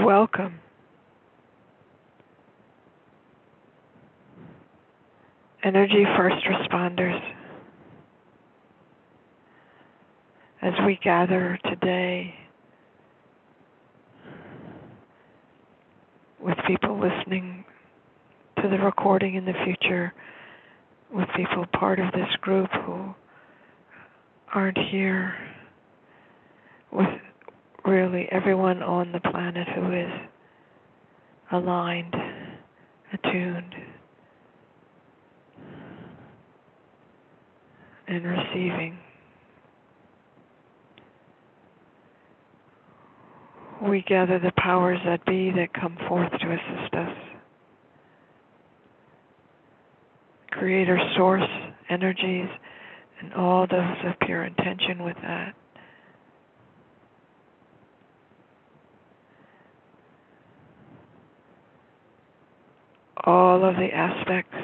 welcome energy first responders as we gather today with people listening to the recording in the future, with people part of this group who aren't here, with really everyone on the planet who is aligned, attuned, and receiving. We gather the powers that be that come forth to assist us. Creator source energies and all those of pure intention with that. All of the aspects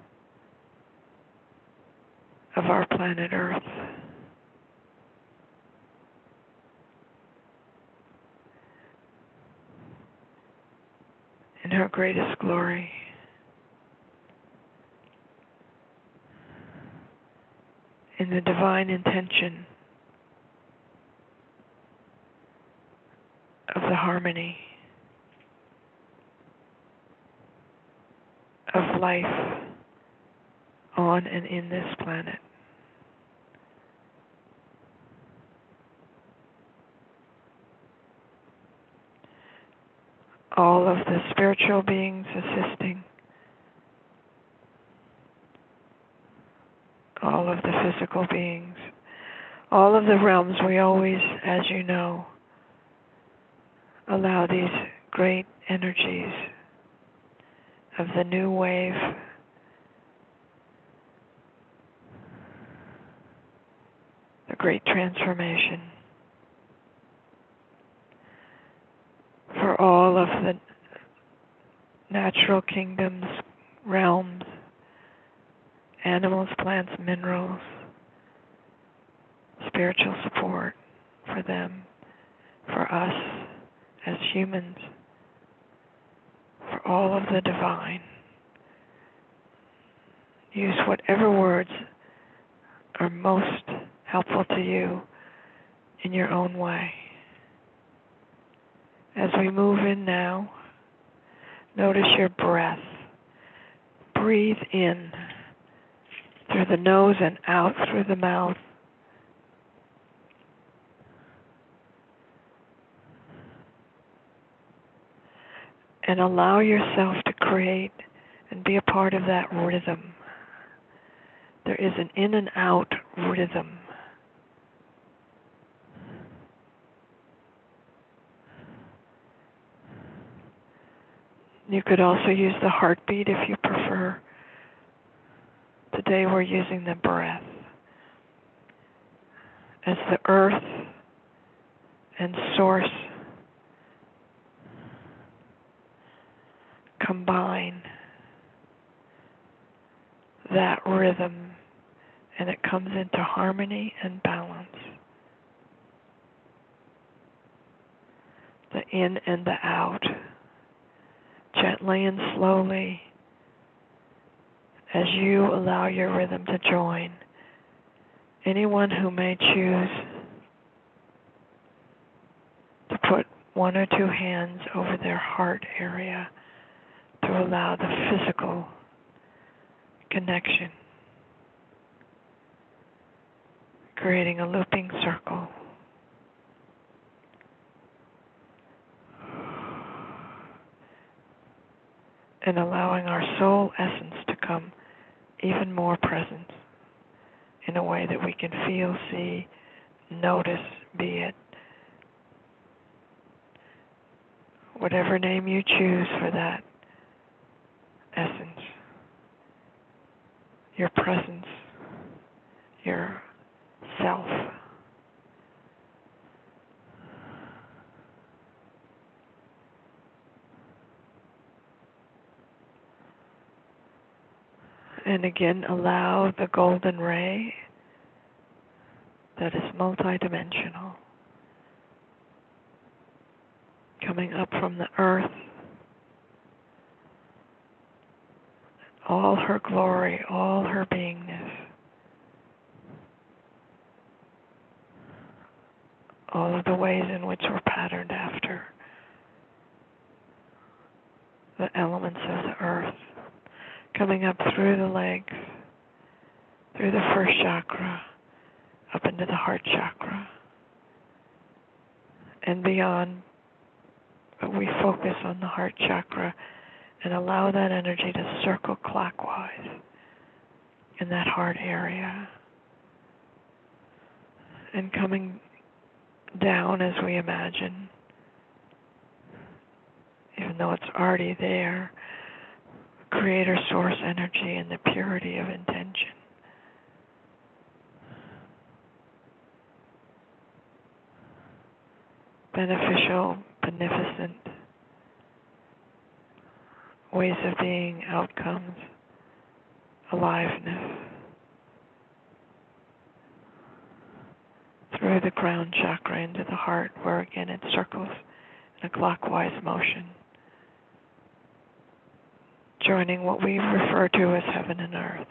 of our planet Earth. In her greatest glory. In the divine intention of the harmony of life on and in this planet. All of the spiritual beings assisting, all of the physical beings, all of the realms. We always, as you know, allow these great energies of the new wave the great transformation for all of the natural kingdoms, realms, animals, plants, minerals, spiritual support for them, for us as humans, for all of the divine. Use whatever words are most helpful to you in your own way. As we move in now, notice your breath. Breathe in through the nose and out through the mouth. And allow yourself to create and be a part of that rhythm. There is an in and out rhythm. You could also use the heartbeat if you prefer. Today we're using the breath. As the earth and source combine that rhythm and it comes into harmony and balance. The in and the out. Gently and slowly, as you allow your rhythm to join. Anyone who may choose to put one or two hands over their heart area to allow the physical connection, creating a looping circle. And allowing our soul essence to come even more present in a way that we can feel, see, notice, be it. Whatever name you choose for that essence, your presence, your self. And again, allow the golden ray that is multidimensional come coming up from the earth, all her glory, all her beingness, all of the ways in which we're patterned after the elements of the earth, coming up through the legs, through the first chakra, up into the heart chakra, and beyond. But we focus on the heart chakra and allow that energy to circle clockwise in that heart area. And coming down as we imagine, even though it's already there, creator source energy and the purity of intention. Beneficial, beneficent ways of being, outcomes, aliveness, through the crown chakra into the heart, where again it circles in a clockwise motion, joining what we refer to as heaven and earth.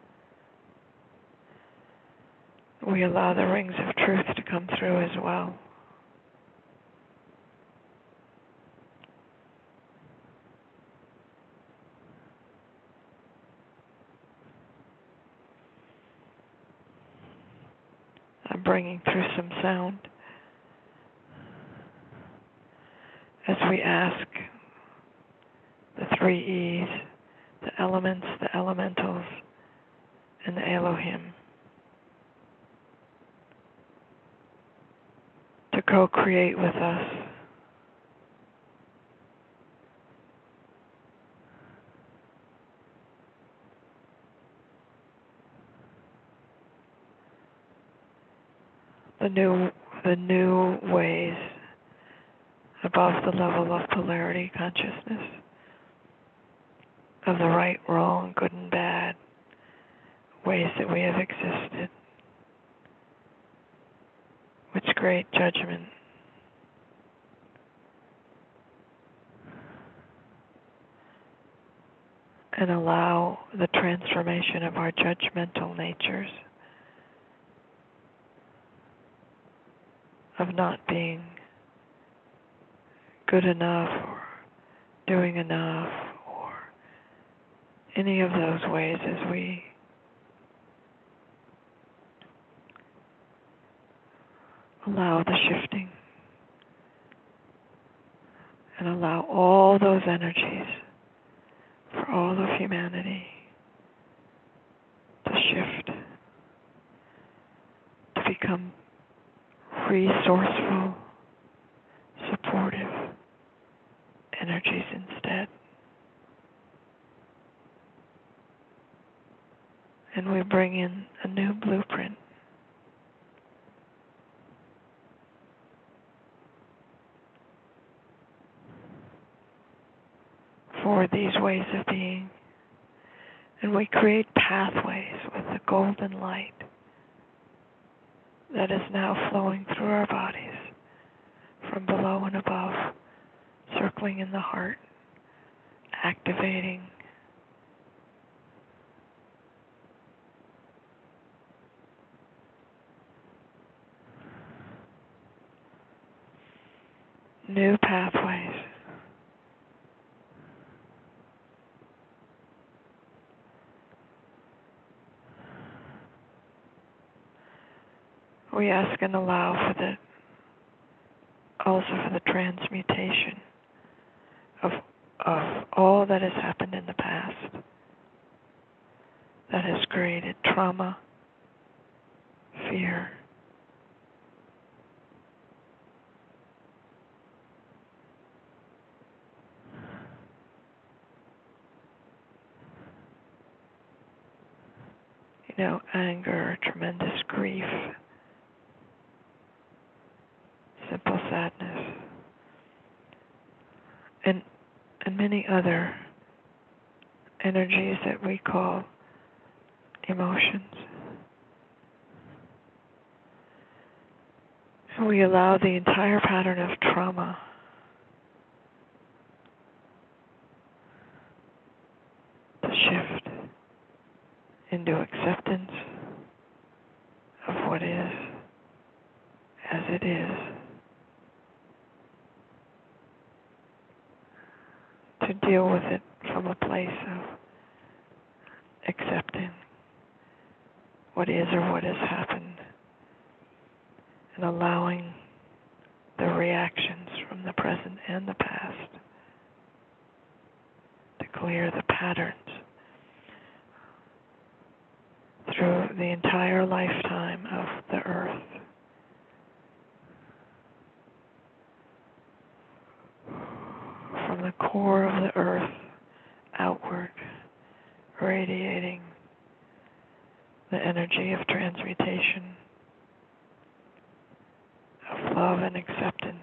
We allow the rings of truth to come through as well. I'm bringing through some sound as we ask the three E's, the elements, the elementals, and the Elohim, to co-create with us. The new ways above the level of polarity consciousness, of the right, wrong, good and bad, ways that we have existed, which create judgment. And allow the transformation of our judgmental natures, of not being good enough or doing enough or any of those ways, as we allow the shifting and allow all those energies for all of humanity to shift, to become resourceful, supportive energies instead. And we bring in a new blueprint for these ways of being. And we create pathways with the golden light that is now flowing through our bodies from below and above, circling in the heart, activating new pathways. We ask and allow also for the transmutation of all that has happened in the past that has created trauma, fear, anger, tremendous grief, simple sadness, and many other energies that we call emotions. And we allow the entire pattern of trauma shift into acceptance of what is as it is, to deal with it from a place of accepting what is or what has happened, and allowing the reactions from the present and the past to clear the patterns through the entire lifetime of the earth. From the core of the earth outward, radiating the energy of transmutation, of love and acceptance.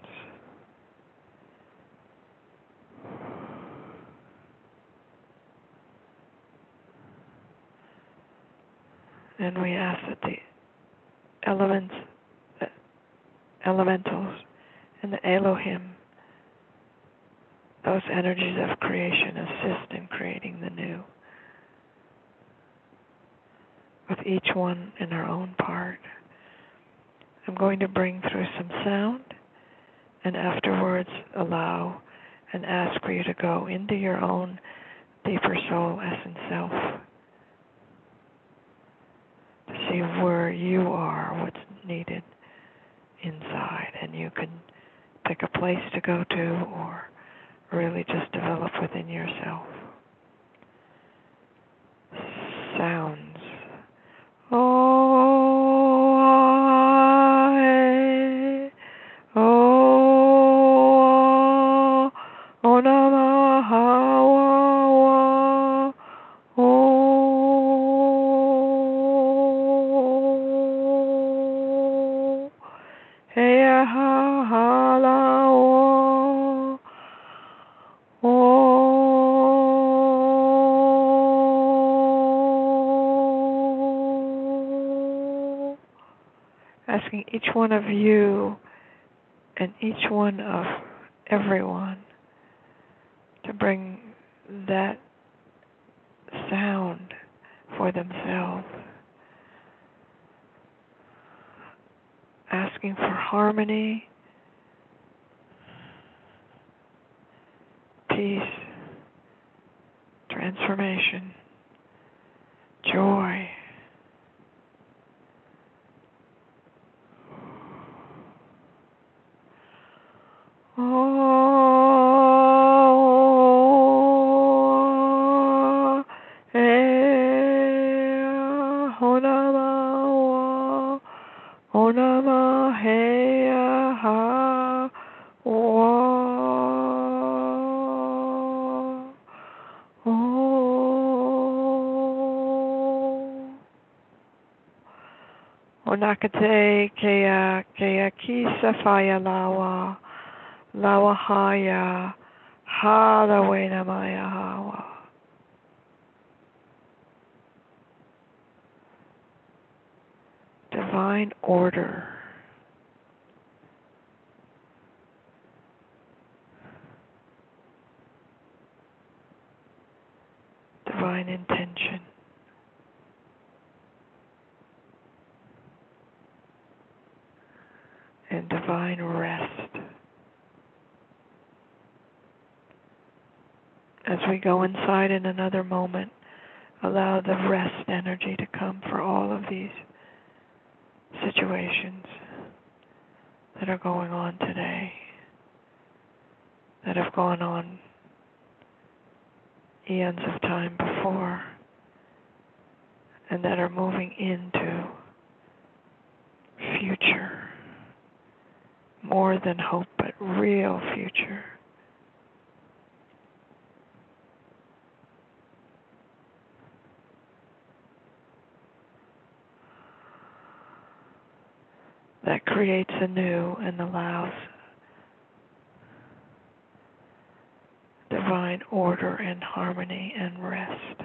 And we ask that the elements, the elementals, and the Elohim, those energies of creation, assist in creating the new, with each one in our own part. I'm going to bring through some sound, and afterwards allow and ask for you to go into your own deeper soul essence self, to see where you are, what's needed inside, and you can pick a place to go to or really just develop within yourself. Sounds. Asking each one of you and each one of everyone to bring that sound for themselves. Asking for harmony, peace, transformation, joy. Onakate kea kisa faya lawa, lawa haya, halawena maya hawa. Divine order. Divine intention. And divine rest. As we go inside in another moment, allow the rest energy to come for all of these situations that are going on today, that have gone on eons of time before, and that are moving into future. More than hope, but real future. That creates anew and allows divine order and harmony and rest.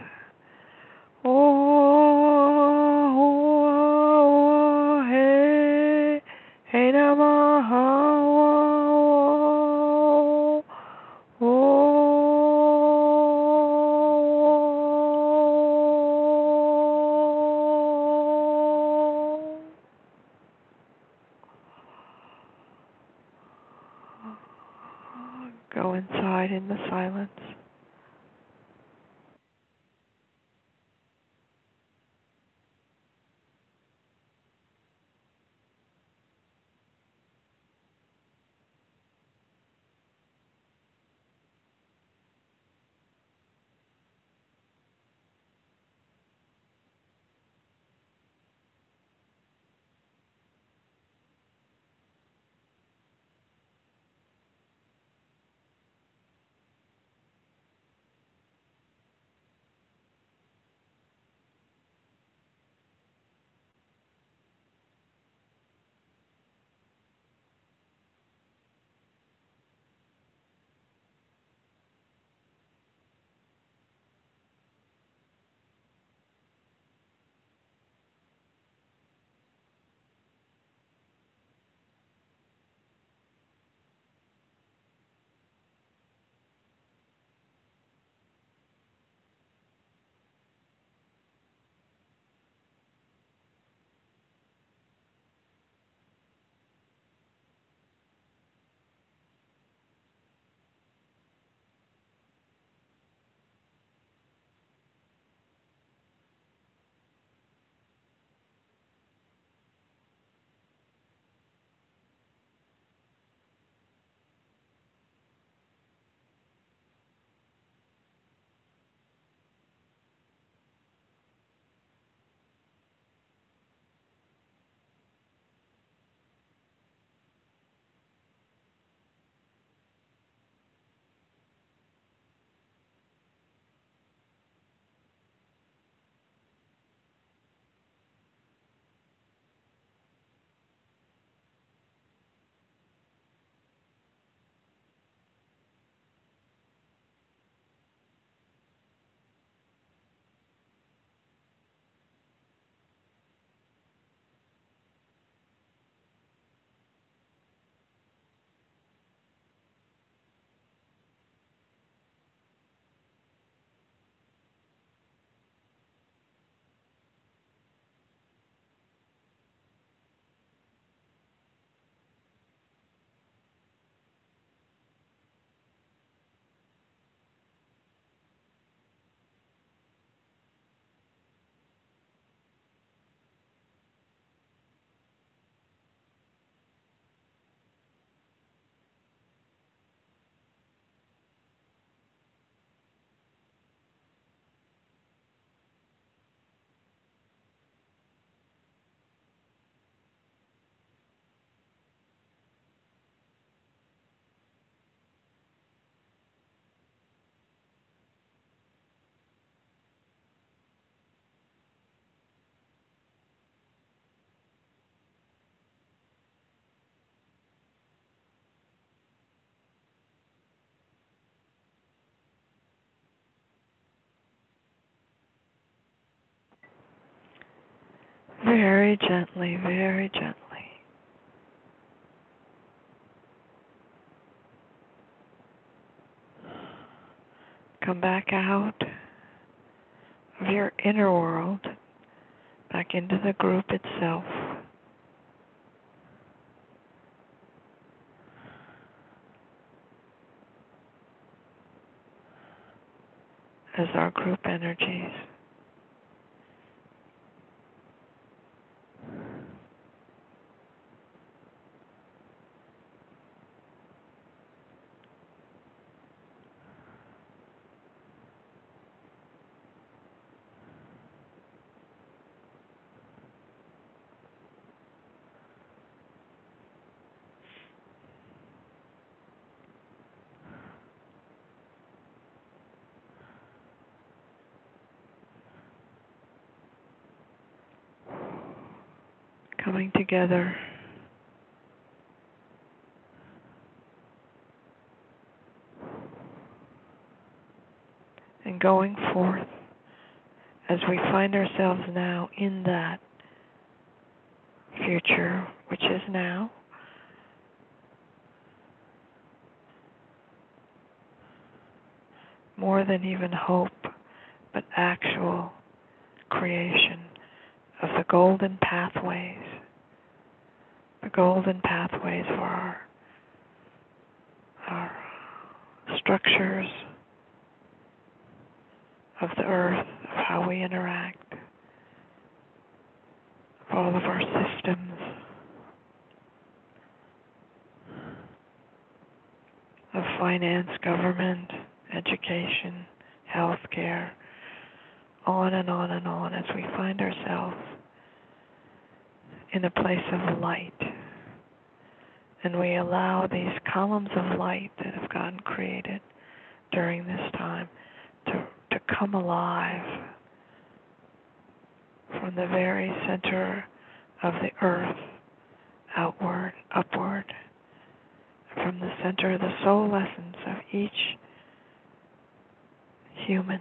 go inside in the silence. Very gently, very gently. Come back out of your inner world, back into the group itself. As our group energies. Coming together. And going forth as we find ourselves now in that future, which is now. More than even hope, but actual creation of the golden pathways. The golden pathways for our structures of the earth, of how we interact, of all of our systems, of finance, government, education, healthcare, on and on and on, as we find ourselves in a place of light. And we allow these columns of light that have gotten created during this time to come alive from the very center of the earth, outward, upward, from the center of the soul essence of each human,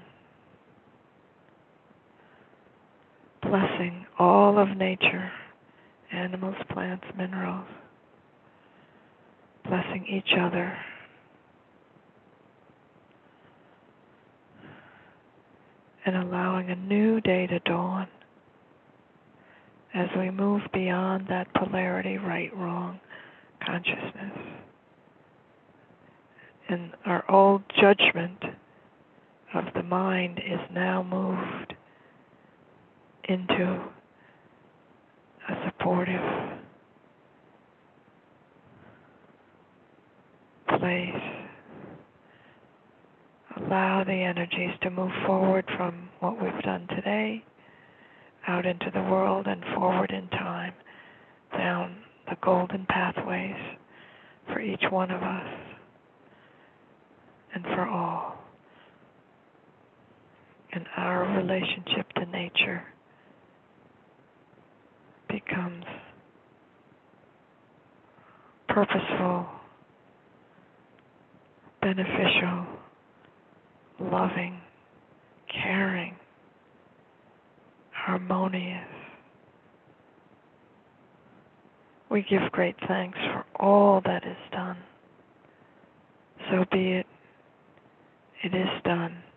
blessing all of nature, animals, plants, minerals, blessing each other, and allowing a new day to dawn as we move beyond that polarity, right-wrong consciousness. And our old judgment of the mind is now moved into a supportive place. Allow the energies to move forward from what we've done today, out into the world and forward in time, down the golden pathways for each one of us and for all. And our relationship to nature becomes purposeful, beneficial, loving, caring, harmonious. We give great thanks for all that is done. So be it. It is done.